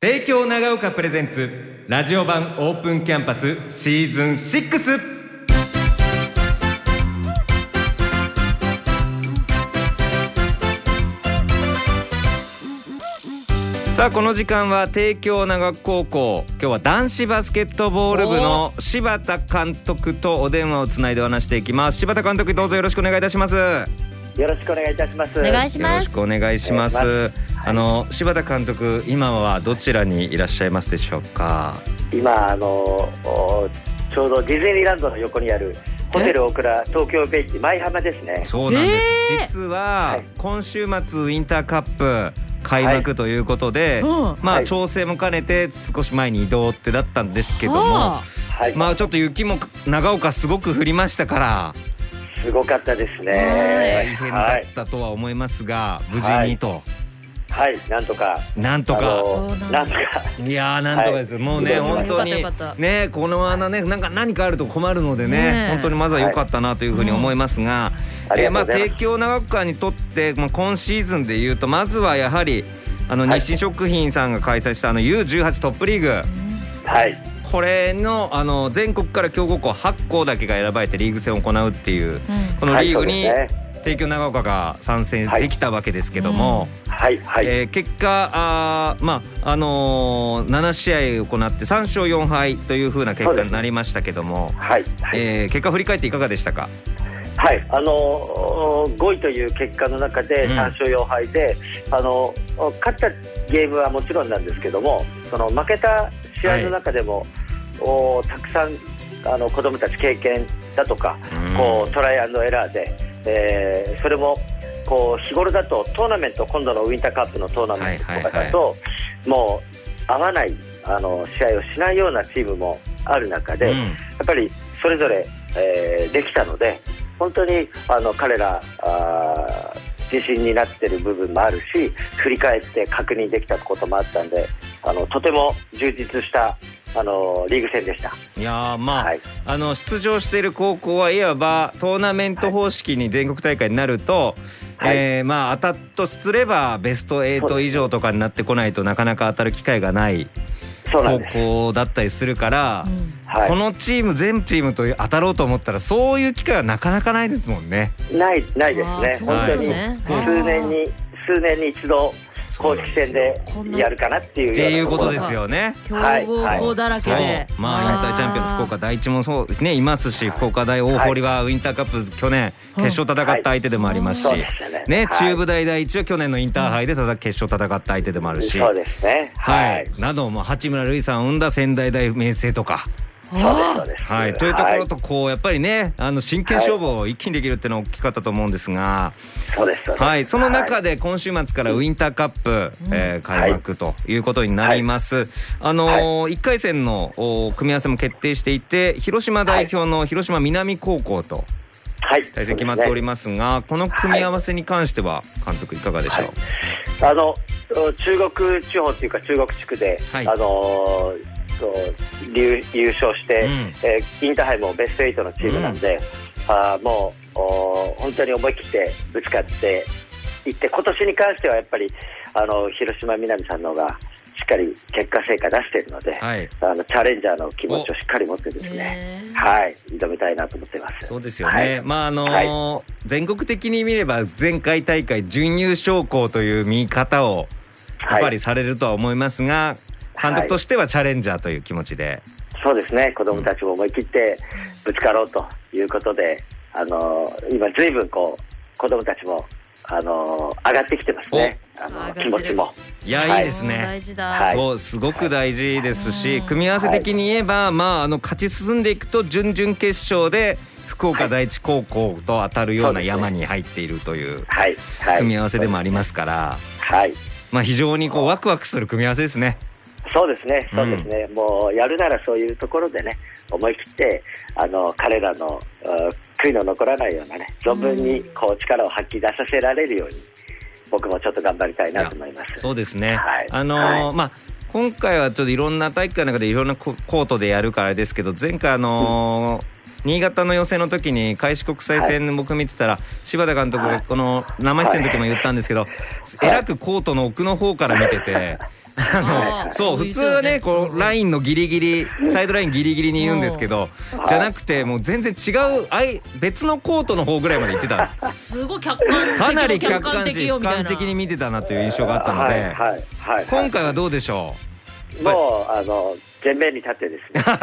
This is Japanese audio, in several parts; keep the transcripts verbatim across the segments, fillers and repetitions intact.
帝京長岡プレゼンツラジオ版オープンキャンパスシーズンシックス。さあこの時間は帝京長岡高校、今日は男子バスケットボール部の柴田監督とお電話をつないでお話していきます。柴田監督、どうぞよろしくお願いいたします。 よろしくお願いいたします。 お願いします。 よろしくお願いします。あの柴田監督、今はどちらにいらっしゃいますでしょうか。 今あのちょうどディズニーランドの横にあるホテルオクラ東京ベイチ舞浜ですね。 そうなんです、えー、実は今週末ウィンターカップ開幕ということで、はい、まあ調整も兼ねて少し前に移動ってだったんですけども、はい、まあちょっと雪も長岡すごく降りましたからすごかったですね。 大変だったとは思いますが、はい、無事にと。 はい、なんとかなんとかなんとかいやーなんとかです、はい、もうね本当にねこの穴ねなんか何かあると困るのでね、ね本当にまずは良かったなというふうに思いますが、はい、えー、まあ帝京長岡にとって、まあ、今シーズンでいうとまずはやはりあの日清食品さんが開催したあの ユーじゅうはち トップリーグ、 はい、 これ の, あの全国から強豪校はち校だけが選ばれてリーグ戦を行うっていう、うん、このリーグに、はい帝京長岡が参戦できたわけですけども、はいはいはいえー、結果あ、まああのー、なな試合行ってさん勝よん敗という風な結果になりましたけども、はいはいえー、結果振り返っていかがでしたか。 はい、あのー、ごいという結果の中でさん勝よん敗で、うん、あの勝ったゲームはもちろんなんですけども、その負けた試合の中でも、はい、おたくさんあの子どもたち経験だとか、うん、こうトライアンドエラーでえー、それもこう日頃だとトーナメント今度のウィンターカップのトーナメントとかだと、はいはいはい、もう合わないあの試合をしないようなチームもある中で、うん、やっぱりそれぞれ、えー、できたので本当にあの彼らあ自信になっている部分もあるし振り返って確認できたこともあったんであのとても充実したあのリーグ戦でした。 いやまあ、はい、あの出場している高校はいわばトーナメント方式に全国大会になると、はいえーまあ、当たっとすればベストはち以上とかになってこないとなかなか当たる機会がない高校だったりするから、はい、このチーム全チームと当たろうと思ったらそういう機会はなかなかないですもんね。 ないないですね。本当に数年に数年に一度公式戦でやるかなっていうっていうことですよね。 強豪校だらけで、はいはい、 まあインターチャンピオン福岡第一もそうねいますし、福岡大大堀はウィンターカップ去年決勝戦った相手でもありますし、はいねねはい、中部大第一は去年のインターハイで決勝戦った相手でもあるし、 そうですね、はい、 はい、なども八村塁さんを生んだ仙台大明星とかそうですそうです、 はい、というところとこうやっぱりねあの真剣勝負を一気にできるっていうのは大きかったと思うんですが、 そうですそうです、 はい、その中で今週末からウィンターカップ、うんえー、開幕ということになります、はい、あのーはい、いっかい戦の組み合わせも決定していて広島代表の広島南高校と対戦決まっておりますが、はい、この組み合わせに関しては監督いかがでしょう。 はい、あの中国地方っていうか中国地区で、はい、あのー優勝して、うんえー、インターハイもベストはちのチームなんで、うん、あもう本当に思い切ってぶつかっていって今年に関してはやっぱりあの広島南さんの方がしっかり結果成果出しているので、はい、あのチャレンジャーの気持ちをしっかり持ってですね、はい、挑みたいなと思ってます。 そうですよね、はいまああのーはい、全国的に見れば前回大会準優勝校という見方をやっぱりされるとは思いますが、はい監督としてはチャレンジャーという気持ちで、 はい、そうですね子どもたちも思い切ってぶつかろうということで、あのー、今随分こう子どもたちも、あのー、上がってきてますね。あの気持ちもいや、はい、いいですね。大事だ、そうすごく大事ですし、はい、組み合わせ的に言えば、はいまあ、あの勝ち進んでいくと準々決勝で福岡第一高校と当たるような山に入っているという組み合わせでもありますから、はいまあ、非常にこうワクワクする組み合わせですね。 そうですね、そうですね、うん、もうやるならそういうところでね思い切ってあの彼らの悔いの残らないようなね存分にこう力を発揮出させられるように僕もちょっと頑張りたいなと思います。 そうですね、はいあのーはいまあ、今回はちょっといろんな大会の中でいろんなコートでやるからですけど前回あのーうん新潟の予選の時に開志国際戦僕見てたら、はい、柴田監督がこの生出演の時も言ったんですけど、はい、えらくコートの奥の方から見てて、あのそう普通はねこうラインのギリギリサイドラインギリギリにいるんですけど、じゃなくてもう全然違うあい別のコートの方ぐらいまで行ってた。 すごい客観的、 かなり客観的俯瞰的に見てたなという印象があったので、はいはいはい、今回はどうでしょう。もうあの前面に立ってですね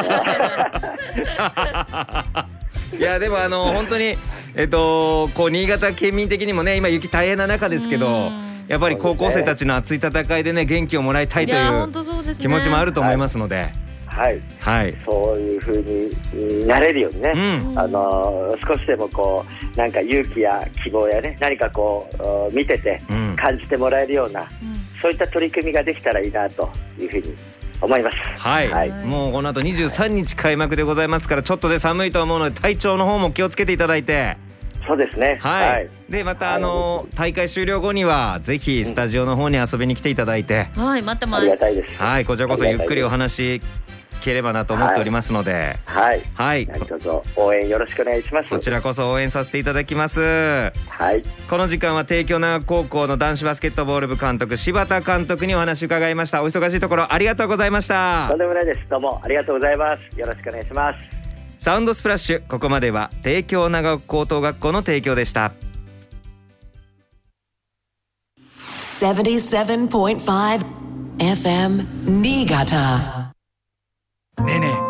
いやでもあの本当にえっとこう新潟県民的にもね今雪大変な中ですけど、やっぱり高校生たちの熱い戦いでね元気をもらいたいという気持ちもあると思いますので、 はい、はい、そういう風になれるようにね、うん、あの少しでもこうなんか勇気や希望やね何かこう見てて感じてもらえるような、うん、そういった取り組みができたらいいなというふうに思います。 はい、はい、もうこの後にじゅうさんにち開幕でございますから、ちょっとね寒いと思うので体調の方も気をつけていただいて。 そうですね、 はい、はい、でまたあの大会終了後にはぜひスタジオの方に遊びに来ていただいて、 うん、はい待ってます。 ありがたいです。 はい、こちらこそゆっくりお話聞ければなと思っておりますので、 はい、 はい、 何卒応援よろしくお願いします。 こちらこそ応援させていただきます。 はい、 この時間は帝京長高校の男子バスケットボール部監督柴田監督にお話伺いました。お忙しいところありがとうございました。 とんでもないです。どうもありがとうございます。よろしくお願いします。 サウンドスプラッシュ、ここまでは帝京長岡高等学校の提供でした。 ななじゅうななてんご エフエム 新潟。ねえねえ